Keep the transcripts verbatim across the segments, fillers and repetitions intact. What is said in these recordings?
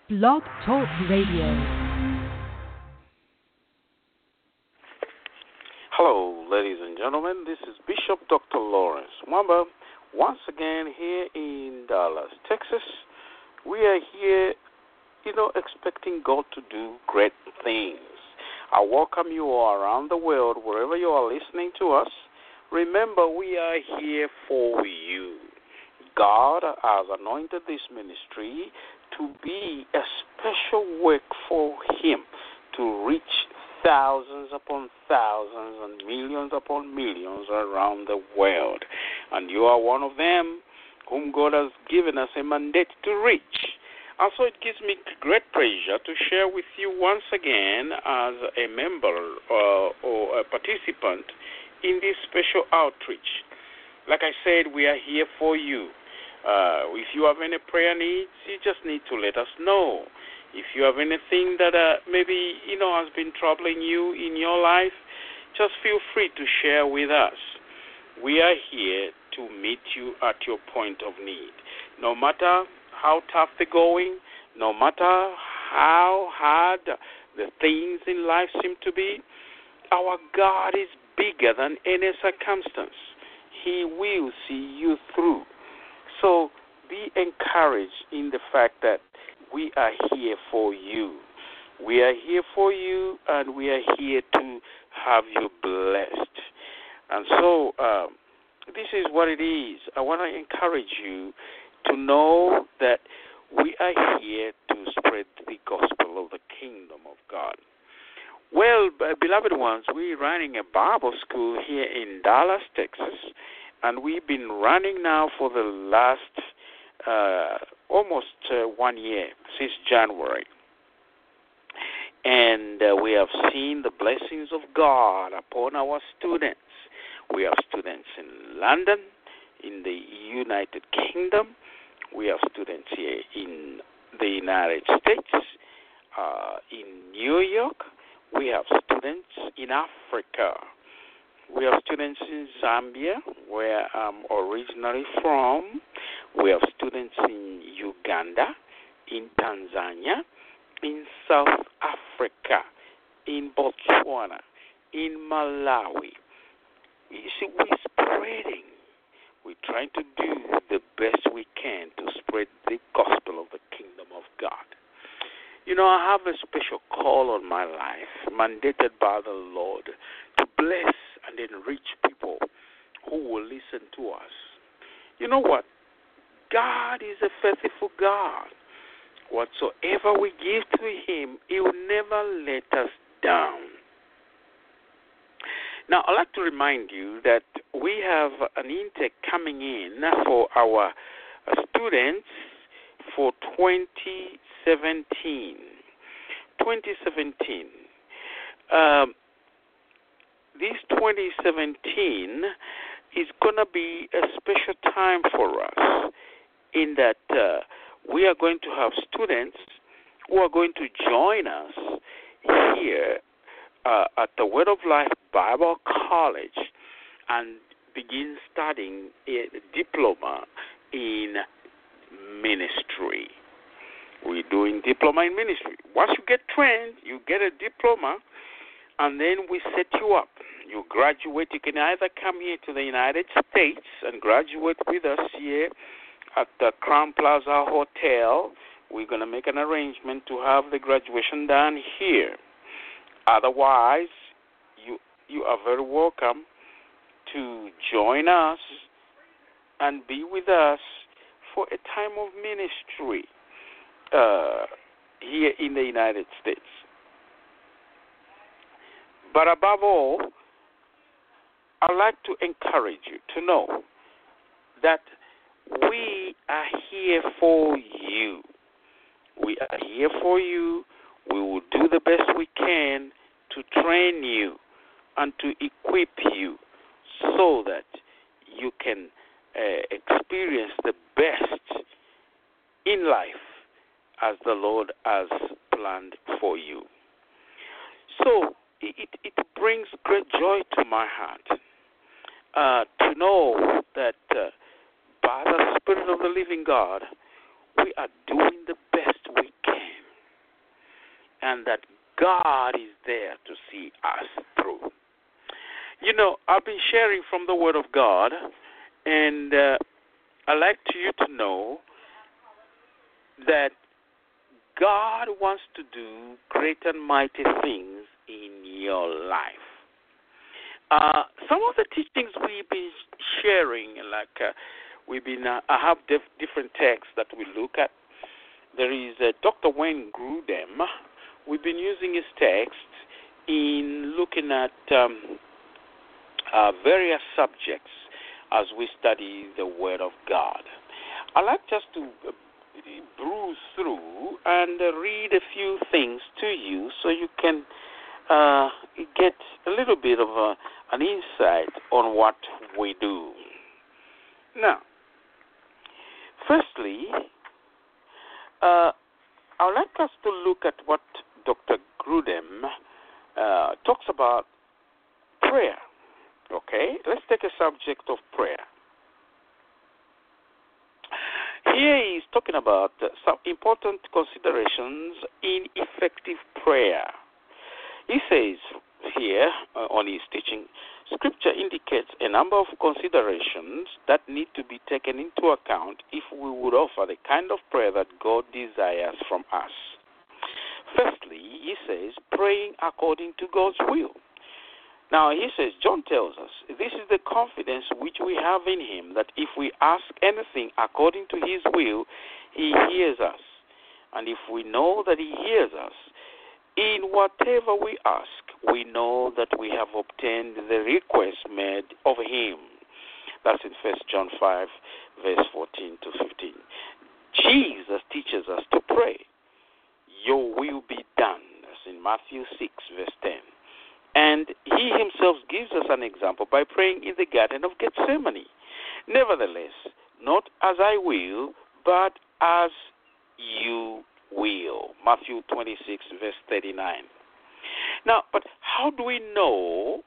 Blog Talk Radio. Hello, ladies and gentlemen. This is Bishop Doctor Lawrence Mwamba, once again here in Dallas, Texas. We are here, you know, expecting God to do great things. I welcome you all around the world, wherever you are listening to us. Remember, we are here for you. God has anointed this ministry to be a special work for Him, to reach thousands upon thousands and millions upon millions around the world. And you are one of them whom God has given us a mandate to reach. And so it gives me great pleasure to share with you once again as a member uh, or a participant in this special outreach. Like I said, we are here for you. Uh, if you have any prayer needs, you just need to let us know. If you have anything that uh, maybe, you know, has been troubling you in your life, just feel free to share with us. We are here to meet you at your point of need. No matter how tough the going, no matter how hard the things in life seem to be, our God is bigger than any circumstance. He will see you through. So be encouraged in the fact that we are here for you. We are here for you, and we are here to have you blessed. And so um, this is what it is. I want to encourage you to know that we are here to spread the gospel of the kingdom of God. Well, beloved ones, we're running a Bible school here in Dallas, Texas, and we've been running now for the last uh, almost uh, one year, since January. And uh, we have seen the blessings of God upon our students. We have students in London, in the United Kingdom. We have students here in the United States, uh, in New York. We have students in Africa. We have students in Zambia, where I'm originally from. We have students in Uganda, in Tanzania, in South Africa, in Botswana, in Malawi. You see, we're spreading. We're trying to do the best we can to spread the gospel of the kingdom of God. You know, I have a special call on my life, mandated by the Lord, to bless and enrich people who will listen to us. You know what? God is a faithful God. Whatsoever we give to Him, He will never let us down. Now, I'd like to remind you that we have an intake coming in for our students for twenty seventeen. twenty seventeen. Um, this twenty seventeen is going to be a special time for us in that uh, we are going to have students who are going to join us here uh, at the Word of Life Bible College and begin studying a diploma in ministry. We're doing diploma in ministry. Once you get trained, you get a diploma, and then we set you up. You graduate. You can either come here to the United States and graduate with us here at the Crown Plaza Hotel. We're going to make an arrangement to have the graduation done here. Otherwise, you you are very welcome to join us and be with us for a time of ministry uh, here in the United States. But above all, I'd like to encourage you to know that we are here for you. We are here for you. We will do the best we can to train you and to equip you so that you can uh, experience the best in life as the Lord has planned for you. So it, it brings great joy to my heart uh, to know that uh, by the Spirit of the living God, we are doing the best we can and that God is there to see us through. You know, I've been sharing from the Word of God, and uh, I'd like to you to know that God wants to do great and mighty things in your life. Uh, some of the teachings we've been sharing, like uh, we've been, uh, I have dif- different texts that we look at. There is uh, Doctor Wayne Grudem. We've been using his text in looking at um, uh, various subjects as we study the Word of God. I like just to uh, bruise through and uh, read a few things to you so you can uh, get a little bit of a, an insight on what we do. Now, firstly, uh, I would like us to look at what Doctor Grudem uh, talks about prayer. Okay, let's take a subject of prayer. Here he is talking about some important considerations in effective prayer. He says here uh, on his teaching, Scripture indicates a number of considerations that need to be taken into account if we would offer the kind of prayer that God desires from us. Firstly, he says, praying according to God's will. Now, he says, John tells us, this is the confidence which we have in him, that if we ask anything according to his will, he hears us. And if we know that he hears us, in whatever we ask, we know that we have obtained the request made of him. That's in First John five, verse fourteen to fifteen. Jesus teaches us to pray, your will be done. That's in Matthew six, verse ten. And he himself gives us an example by praying in the Garden of Gethsemane. Nevertheless, not as I will, but as you will. Matthew twenty-six, verse thirty-nine. Now, but how do we know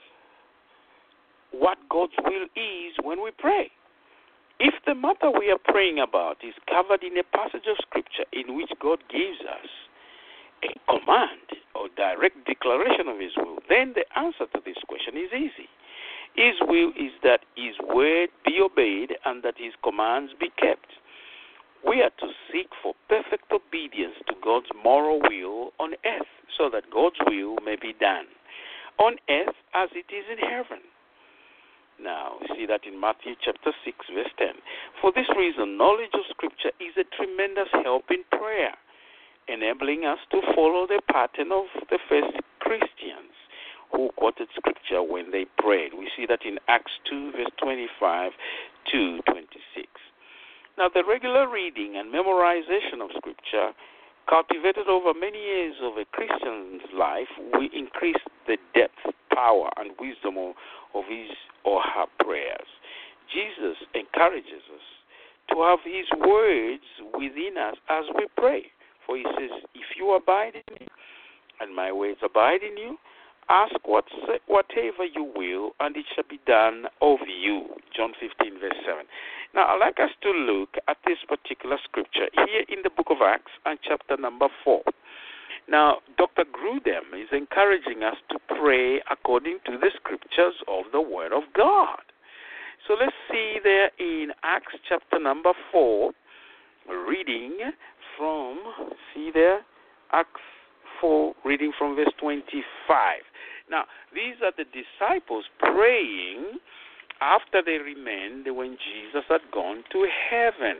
what God's will is when we pray? If the matter we are praying about is covered in a passage of Scripture in which God gives us a command or direct declaration of his will, then the answer to this question is easy. His will is that his word be obeyed and that his commands be kept. We are to seek for perfect obedience to God's moral will on earth so that God's will may be done on earth as it is in heaven. Now, we see that in Matthew chapter six, verse ten. For this reason, knowledge of Scripture is a tremendous help in prayer, enabling us to follow the pattern of the first Christians who quoted Scripture when they prayed. We see that in Acts two, verse twenty-five to twenty-six. Now, the regular reading and memorization of Scripture, cultivated over many years of a Christian's life, will increase the depth, power, and wisdom of, of his or her prayers. Jesus encourages us to have his words within us as we pray. For he says, if you abide in me and my words abide in you, ask what, whatever you will, and it shall be done of you. John fifteen, verse seven. Now, I'd like us to look at this particular scripture here in the book of Acts and chapter number four. Now, Doctor Grudem is encouraging us to pray according to the scriptures of the Word of God. So let's see there in Acts chapter number four, reading from, see there, Acts four, reading from verse twenty-five. Now, these are the disciples praying after they remained when Jesus had gone to heaven.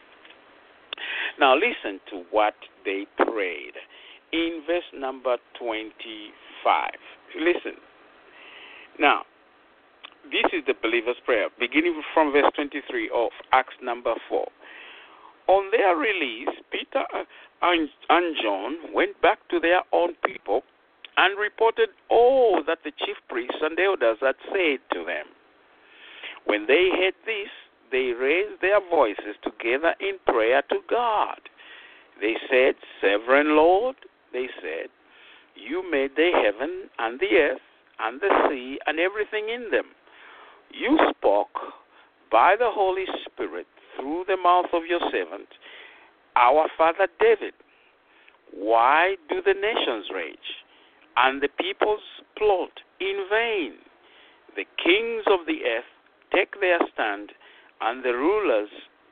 Now, listen to what they prayed in verse number twenty-five. Listen. Now, this is the believer's prayer, beginning from verse twenty-three of Acts number four. On their release, Peter and John went back to their own people and reported all that the chief priests and elders had said to them. When they heard this, they raised their voices together in prayer to God. They said, Sovereign Lord, they said, you made the heaven and the earth and the sea and everything in them. You spoke by the Holy Spirit through the mouth of your servant, our father David. Why do the nations rage, and the peoples plot in vain? The kings of the earth take their stand, and the rulers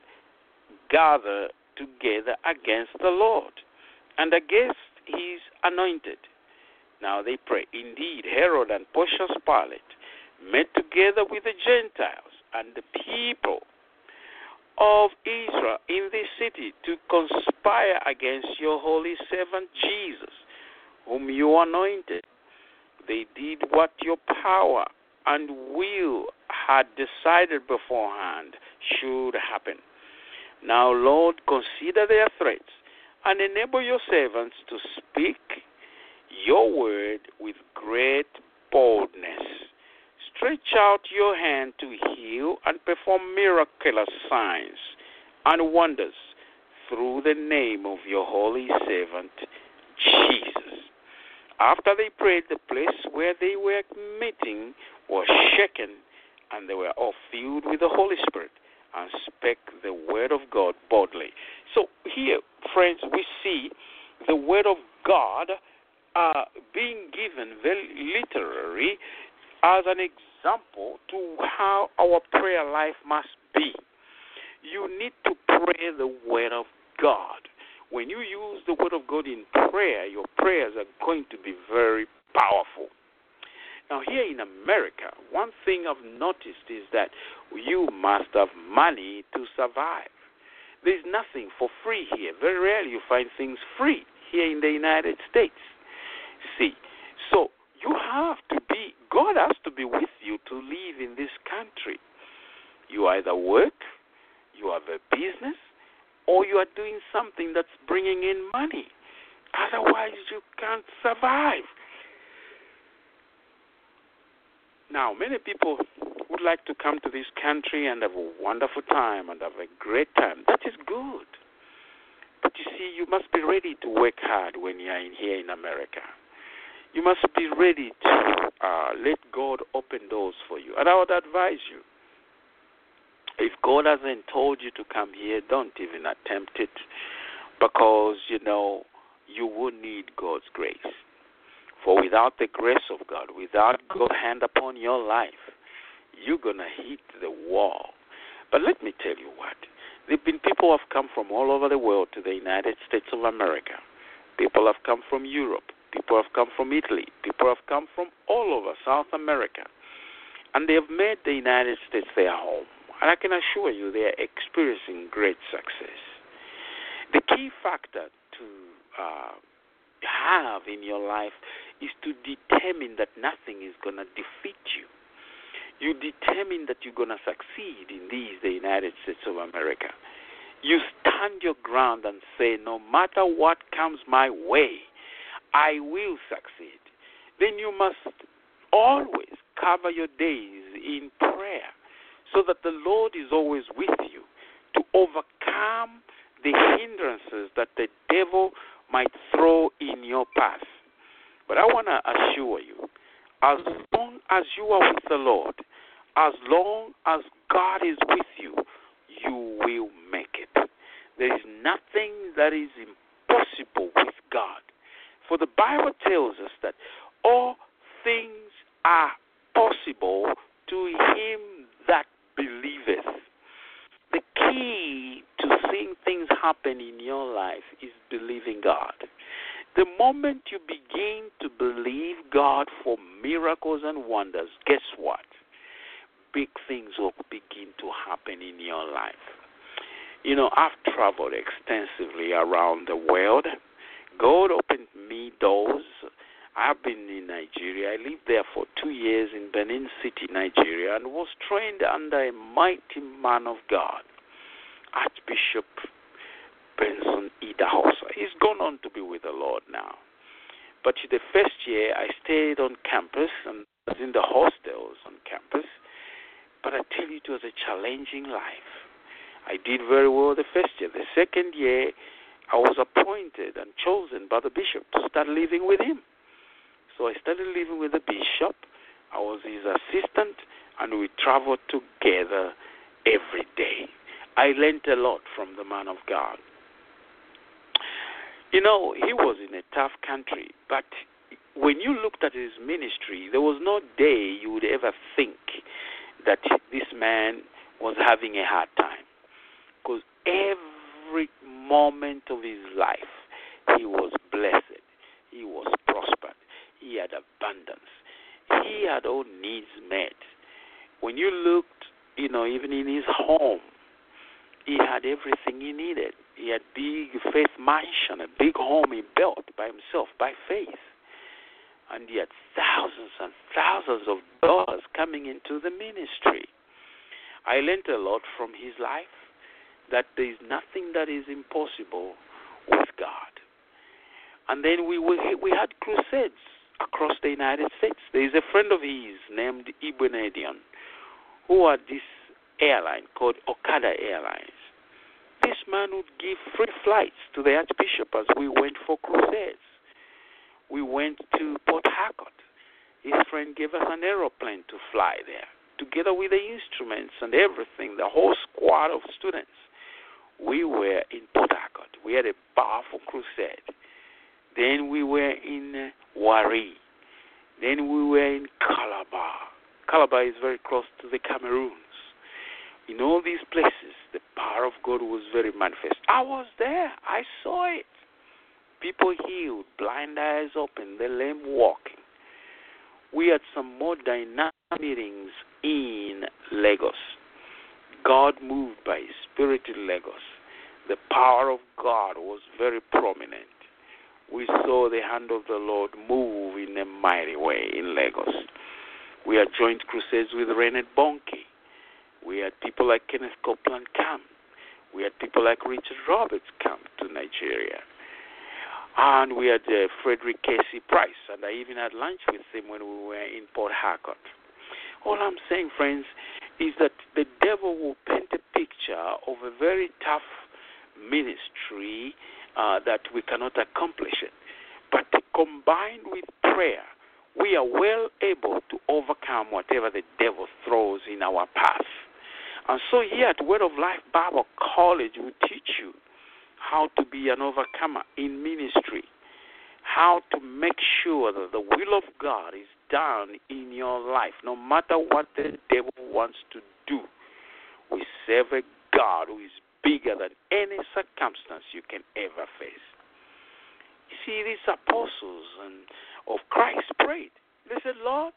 gather together against the Lord and against his anointed. Now they pray. Indeed, Herod and Pontius Pilate met together with the Gentiles and the people of Israel in this city to conspire against your holy servant Jesus, whom you anointed. They did what your power and will had decided beforehand should happen. Now, Lord, consider their threats and enable your servants to speak your word with great boldness. Stretch out your hand to heal and perform miraculous signs and wonders through the name of your holy servant, Jesus. After they prayed, the place where they were meeting was shaken, and they were all filled with the Holy Spirit and spake the word of God boldly. So here, friends, we see the word of God uh, being given very literally as an example to how our prayer life must be. You need to pray the word of God. When you use the word of God in prayer, your prayers are going to be very powerful. Now, here in America, one thing I've noticed is that you must have money to survive. There's nothing for free here. Very rarely you find things free here in the United States. See, so you have to be, God has to be with you to live in this country. You either work, you have a business, or you are doing something that's bringing in money. Otherwise, you can't survive. Now, many people would like to come to this country and have a wonderful time and have a great time. That is good. But you see, you must be ready to work hard when you are in here in America. You must be ready to uh, let God open doors for you. And I would advise you, if God hasn't told you to come here, don't even attempt it, because, you know, you will need God's grace. For without the grace of God, without God's hand upon your life, you're going to hit the wall. But let me tell you what. There have been people who have come from all over the world to the United States of America. People have come from Europe. People have come from Italy. People have come from all over South America. And they have made the United States their home. And I can assure you they are experiencing great success. The key factor to uh, have in your life is to determine that nothing is going to defeat you. You determine that you're going to succeed in these, the United States of America. You stand your ground and say, no matter what comes my way, I will succeed. Then you must always cover your days in prayer so that the Lord is always with you to overcome the hindrances that the devil might throw in your path. But I want to assure you, as long as you are with the Lord, as long as God is with you, you will make it. There is nothing that is impossible with God. For the Bible tells us that all things are possible to him that believeth. The key to seeing things happen in your life is believing God. The moment you begin to believe God for miracles and wonders, guess what? Big things will begin to happen in your life. You know, I've traveled extensively around the world. God opened me doors. I've been in Nigeria. I lived there for two years in Benin City, Nigeria, and was trained under a mighty man of God, Archbishop Benson Idahosa. He's gone on to be with the Lord now. But the first year, I stayed on campus and was in the hostels on campus. But I tell you, it was a challenging life. I did very well the first year. The second year, I was appointed and chosen by the bishop to start living with him. So I started living with the bishop. I was his assistant, and we traveled together every day. I learned a lot from the man of God. You know, he was in a tough country, but when you looked at his ministry, there was no day you would ever think that this man was having a hard time. Because every moment of his life, he was blessed. He was prospered. He had abundance. He had all needs met. When you looked, you know, even in his home, he had everything he needed. He had big faith mansion, a big home he built by himself, by faith. And he had thousands and thousands of dollars coming into the ministry. I learned a lot from his life, that there is nothing that is impossible with God. And then we we had crusades across the United States. There is a friend of his named Ibn Edion who had this airline called Okada Airlines. This man would give free flights to the Archbishop as we went for crusades. We went to Port Harcourt. His friend gave us an aeroplane to fly there, together with the instruments and everything, the whole squad of students. We were in Port Harcourt. We had a powerful crusade. Then we were in uh, Wari. Then we were in Calabar. Calabar is very close to the Cameroons. In all these places, the power of God was very manifest. I was there. I saw it. People healed, blind eyes open, the lame walking. We had some more dynamic meetings in Lagos. God moved by His Spirit in Lagos. The power of God was very prominent. We saw the hand of the Lord move in a mighty way in Lagos. We had joint crusades with Reinhard Bonnke. We had people like Kenneth Copeland come. We had people like Richard Roberts come to Nigeria. And we had uh, Frederick Casey Price, and I even had lunch with him when we were in Port Harcourt. All I'm saying, friends, is that the devil will paint a picture of a very tough ministry uh, that we cannot accomplish it. But combined with prayer, we are well able to overcome whatever the devil throws in our path. And so here at Word of Life Bible College, we teach you how to be an overcomer in ministry, how to make sure that the will of God is done in your life, no matter what the devil wants to do. We serve a God who is bigger than any circumstance you can ever face. You see, these apostles and of Christ prayed. They said, Lord,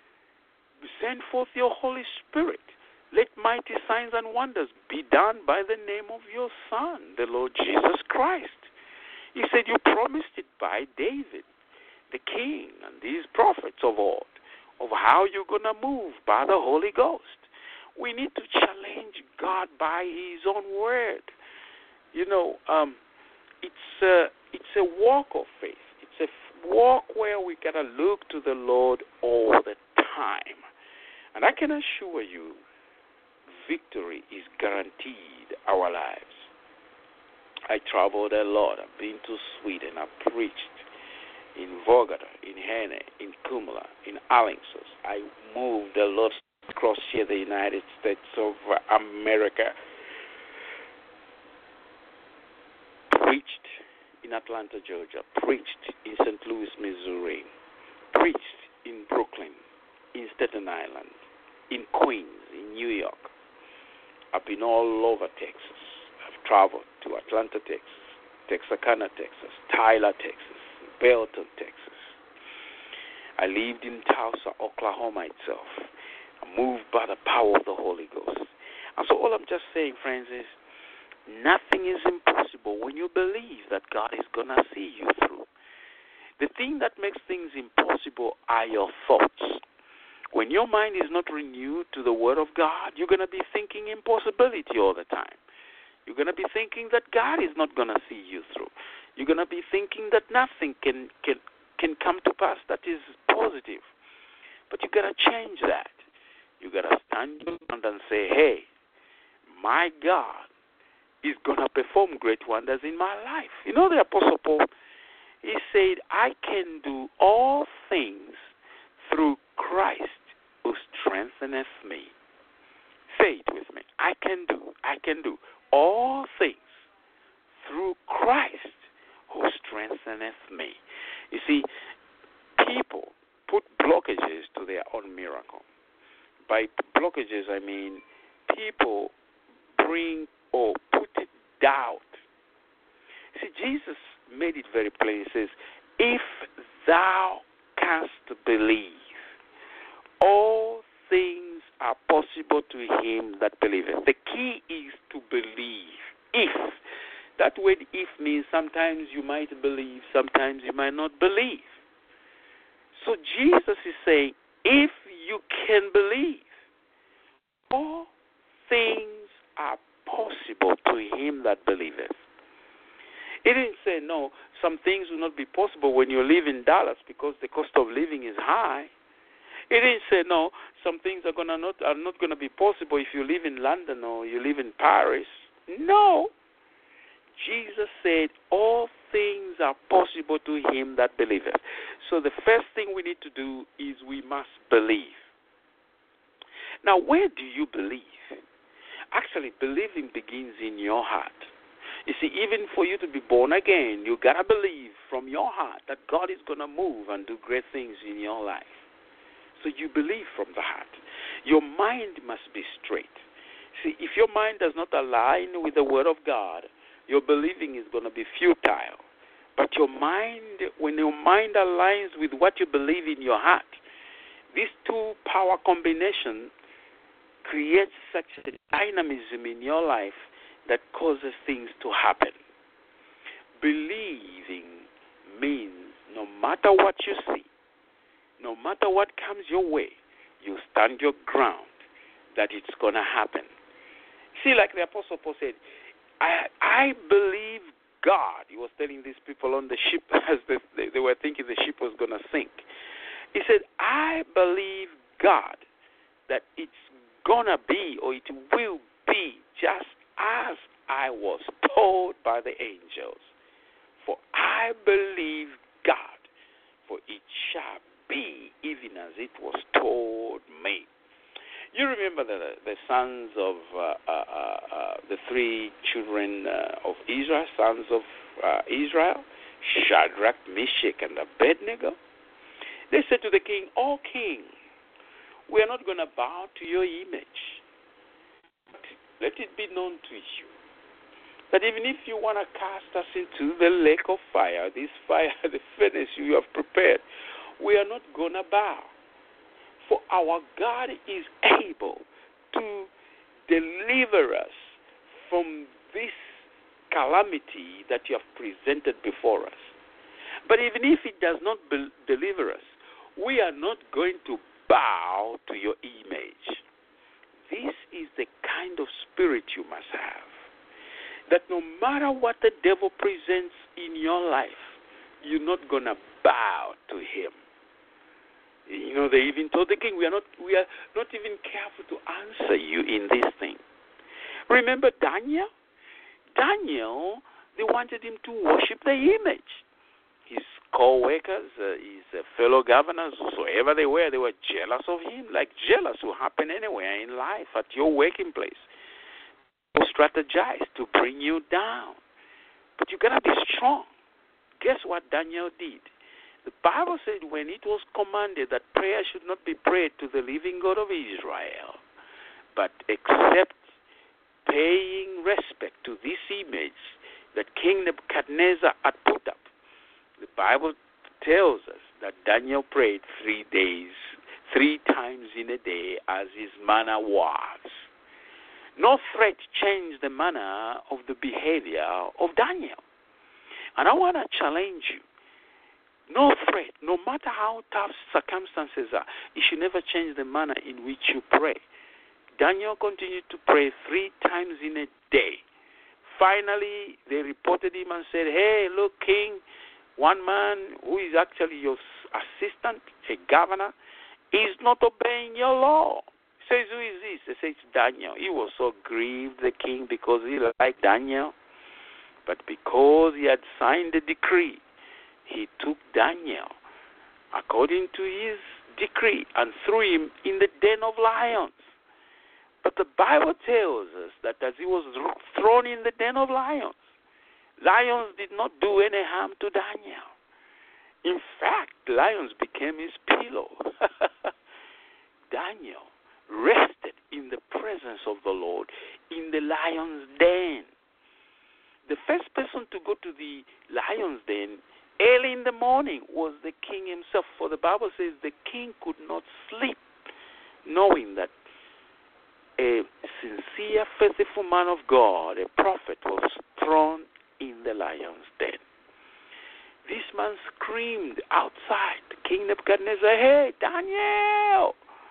send forth your Holy Spirit. Let mighty signs and wonders be done by the name of your Son, the Lord Jesus Christ. He said, you promised it by David, the king, and these prophets of old, of how you're going to move by the Holy Ghost. We need to challenge God by His own word. You know, um, it's, a, it's a walk of faith. It's a walk where we got to look to the Lord all the time. And I can assure you, victory is guaranteed our lives. I traveled a lot. I've been to Sweden. I've preached in Vårgårda, in Hene, in Kumla, in Alingsås. I moved a lot across here, the United States of America. Preached in Atlanta, Georgia. Preached in Saint Louis, Missouri. Preached in Brooklyn, in Staten Island, in Queens, in New York. I've been all over Texas. I've traveled to Atlanta, Texas, Texarkana, Texas, Tyler, Texas, Belton, Texas. I lived in Tulsa, Oklahoma itself. I moved by the power of the Holy Ghost. And so all I'm just saying, friends, is nothing is impossible when you believe that God is going to see you through. The thing that makes things impossible are your thoughts. When your mind is not renewed to the Word of God, you're going to be thinking impossibility all the time. You're going to be thinking that God is not going to see you through. You're going to be thinking that nothing can, can, can come to pass that is positive. But you got to change that. You got to stand your ground and say, hey, my God is going to perform great wonders in my life. You know the Apostle Paul, he said, I can do all things through Christ who strengtheneth me. Say it with me. I can do, I can do all things through Christ who strengtheneth me. You see, people put blockages to their own miracle. By blockages, I mean people bring or put doubt. See, Jesus made it very plain. He says, if thou canst believe, all things are possible to him that believeth. The key is to believe. If. That word if means sometimes you might believe, sometimes you might not believe. So Jesus is saying, if you can believe, all things are possible to him that believeth. He didn't say, no, some things will not be possible when you live in Dallas because the cost of living is high. He didn't say, no, some things are gonna not are not going to be possible if you live in London or you live in Paris. No. Jesus said, all things are possible to him that believeth. So the first thing we need to do is we must believe. Now, where do you believe? Actually, believing begins in your heart. You see, even for you to be born again, you got to believe from your heart that God is going to move and do great things in your life. So you believe from the heart. Your mind must be straight. See, if your mind does not align with the Word of God, your believing is going to be futile. But your mind, when your mind aligns with what you believe in your heart, these two power combination creates such a dynamism in your life that causes things to happen. Believing means no matter what you see, no matter what comes your way, you stand your ground that it's going to happen. See, like the Apostle Paul said, I, I believe God. He was telling these people on the ship as they, they, they were thinking the ship was going to sink. He said, I believe God that it's going to be or it will be just as I was told by the angels. For I believe God, for it shall be even as it was told me. You remember the, the sons of uh, uh, uh, the three children uh, of Israel, sons of uh, Israel, Shadrach, Meshach, and Abednego? They said to the king, O king, we are not going to bow to your image. But let it be known to you that even if you want to cast us into the lake of fire, this fire, the furnace you have prepared, we are not going to bow. For our God is able to deliver us from this calamity that you have presented before us. But even if it does not be- deliver us, we are not going to bow to your image. This is the kind of spirit you must have. That no matter what the devil presents in your life, you're not going to bow to him. You know, they even told the king, we are not we are not even careful to answer you in this thing. Remember Daniel? Daniel, they wanted him to worship the image. His co-workers, uh, his uh, fellow governors, whosoever they were, they were jealous of him, like jealous will happen anywhere in life, at your working place. People strategize to bring you down. But you got to be strong. Guess what Daniel did? The Bible said when it was commanded that prayer should not be prayed to the living God of Israel, but except paying respect to this image that King Nebuchadnezzar had put up. The Bible tells us that Daniel prayed three days, three times in a day as his manner was. No threat changed the manner of the behavior of Daniel. And I want to challenge you. No threat, no matter how tough circumstances are, it should never change the manner in which you pray. Daniel continued to pray three times in a day. Finally, they reported him and said, hey, look, king, one man who is actually your assistant, a governor, is not obeying your law. He says, who is this? They say, it's Daniel. He was so grieved, the king, because he liked Daniel. But because he had signed the decree, he took Daniel according to his decree and threw him in the den of lions. But the Bible tells us that as he was thrown in the den of lions, Lions did not do any harm to Daniel. In fact, lions became his pillow. Daniel rested in the presence of the Lord in the lion's den. The first person to go to the lion's den early in the morning was the king himself. For the Bible says the king could not sleep, knowing that a sincere, faithful man of God, a prophet, was thrown in the lion's den. This man screamed outside. King Nebuchadnezzar, hey, Daniel,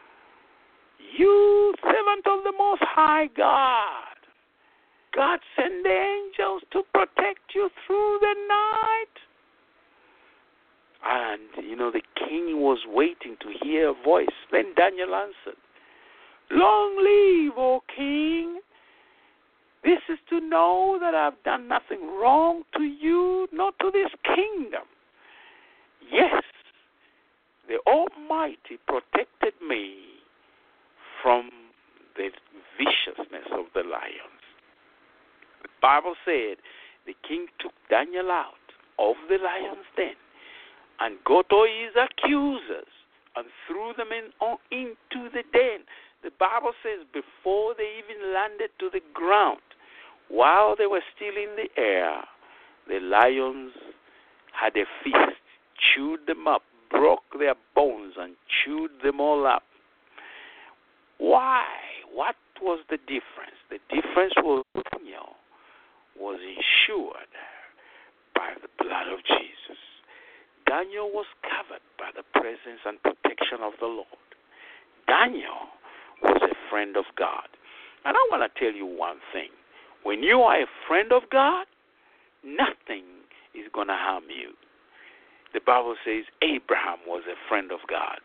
you servant of the Most High God, God sent the angels to protect you through the night. And, you know, the king was waiting to hear a voice. Then Daniel answered, long live, O king. This is to know that I've done nothing wrong to you, nor to this kingdom. Yes, the Almighty protected me from the viciousness of the lions. The Bible said the king took Daniel out of the lion's den and got all his accusers and threw them in, on, into the den. The Bible says before they even landed to the ground, while they were still in the air, the lions had a feast, chewed them up, broke their bones, and chewed them all up. Why? What was the difference? The difference was Daniel was insured by the blood of Jesus. Daniel was covered by the presence and protection of the Lord. Daniel was a friend of God. And I want to tell you one thing. When you are a friend of God, nothing is going to harm you. The Bible says Abraham was a friend of God.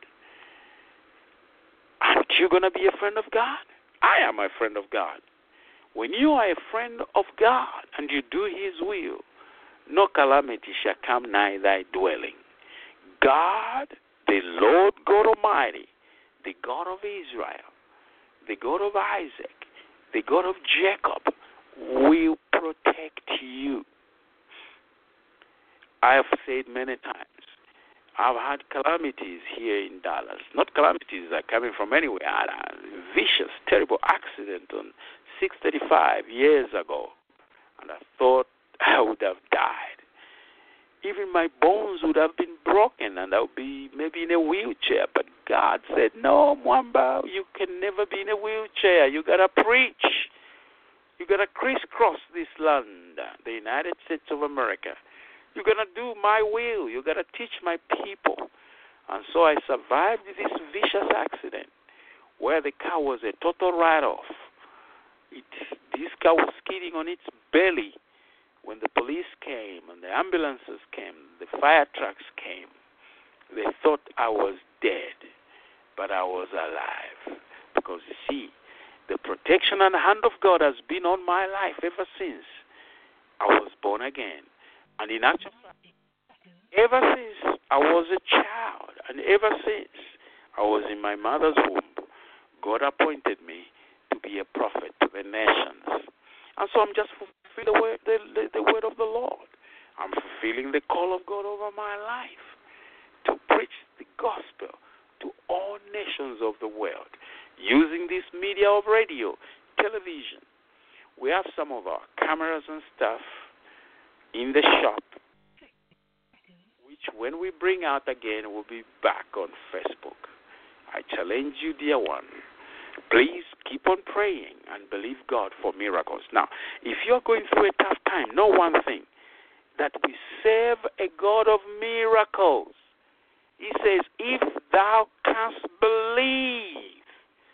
Aren't you going to be a friend of God? I am a friend of God. When you are a friend of God and you do his will, no calamity shall come nigh thy dwelling. God, the Lord God Almighty, the God of Israel, the God of Isaac, the God of Jacob, will protect you. I have said many times, I've had calamities here in Dallas. Not calamities that are coming from anywhere. I had a vicious, terrible accident on six thirty-five years ago, and I thought I would have died. Even my bones would have been broken, and I would be maybe in a wheelchair. But God said, no, Mwamba, you can never be in a wheelchair. You got to preach. You got to crisscross this land, the United States of America. You got to do my will. You got to teach my people. And so I survived this vicious accident where the car was a total write-off. It, this car was skidding on its belly when the police came and the ambulances came, the fire trucks came. They thought I was dead, but I was alive. Because you see, the protection and hand of God has been on my life ever since I was born again. And in actual fact, ever since I was a child, and ever since I was in my mother's womb, God appointed me to be a prophet to the nations. And so I'm just fulfilling the word, the, the, the word of the Lord. I'm fulfilling the call of God over my life to preach the gospel to all nations of the world using this media of radio, television. We have some of our cameras and stuff in the shop, which when we bring out again will be back on Facebook. I challenge you, dear one, please keep on praying and believe God for miracles. Now, if you're going through a tough time, know one thing, that we serve a God of miracles. He says, if thou canst believe,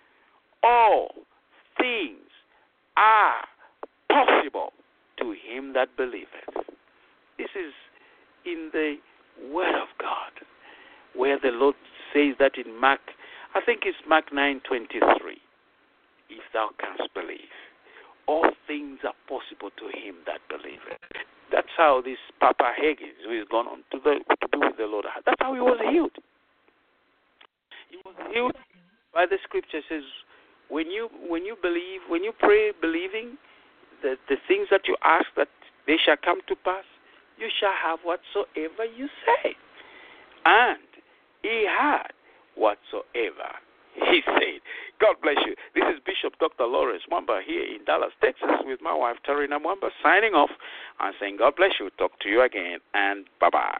all things are possible to him that believeth. This is in the Word of God, where the Lord says that in Mark, I think it's Mark nine twenty-three. If thou canst believe, all things are possible to him that believeth. That's how this Papa Higgins, who has gone on to, the, to be with the Lord, that's how he was healed. He was healed by the scripture. It says, when you when you believe, when you pray believing, the, the things that you ask, that they it shall come to pass, you shall have whatsoever you say. And he had whatsoever he said. God bless you. This is Bishop Doctor Lawrence Mwamba here in Dallas, Texas, with my wife, Tarina Mwamba, signing off and saying God bless you. Talk to you again, and bye-bye.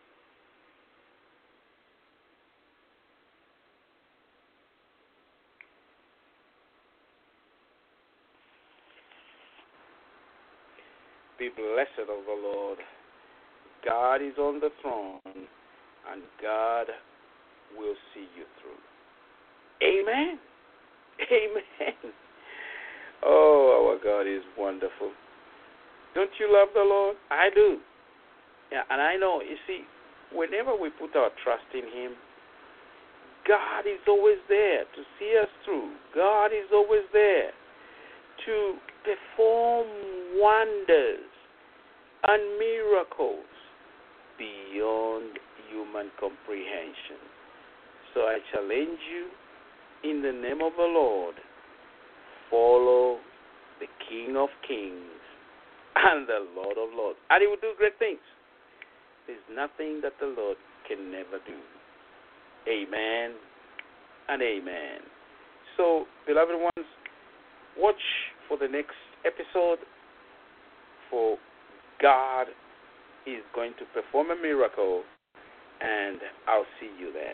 Be blessed of the Lord. God is on the throne, and God will see you through. Amen. Amen. Oh, our God is wonderful. Don't you love the Lord? I do. Yeah, and I know, you see, whenever we put our trust in Him, God is always there to see us through. God is always there to perform wonders and miracles beyond human comprehension. So I challenge you, in the name of the Lord, follow the King of Kings and the Lord of Lords, and He will do great things. There's nothing that the Lord can never do. Amen and amen. So, beloved ones, watch for the next episode, for God is going to perform a miracle, and I'll see you then.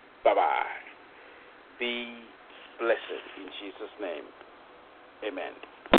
Bye-bye. Be blessed in Jesus' name. Amen.